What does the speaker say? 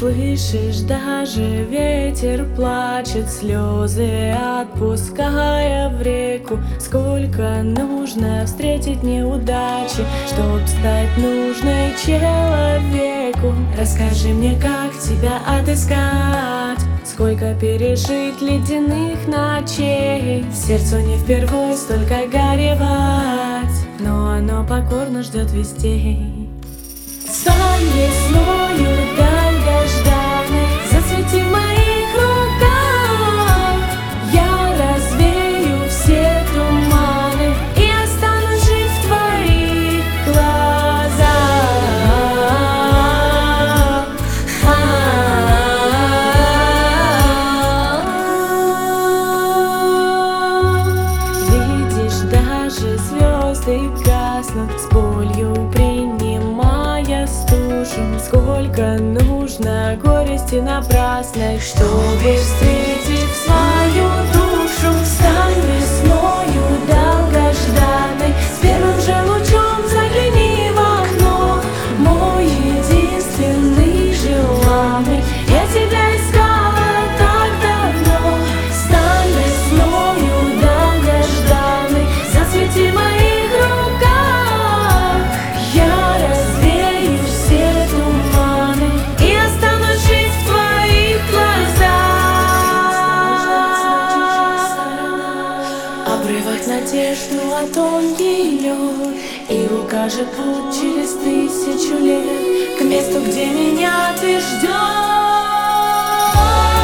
Слышишь, даже ветер плачет, слезы отпуская в реку. Сколько нужно встретить неудачи, чтоб стать нужной человеку. Расскажи мне, как тебя отыскать, сколько пережить ледяных ночей. Сердцу не впервой столько горевать, но оно покорно ждет вестей. Стань весною долгожданной, зацвети в моих руках. Я развею все туманы и останусь жить в твоих глазах. Видишь, даже звезды гаснут с болью, принимая стужу. Сколько нужно горести напрасной, чтобы встретить свою душу. Стань весною долгожданной, с первым же лучом загляни в окно. Мой единственный желанный, я тебя искала так давно. Стань весною долгожданной, зацвети в моих руках. Я развею все туманы и останусь жить в твоих глазах. Обрывать надежду, а тон ее и укажет путь через 1000 лет к месту, где меня ты ждешь.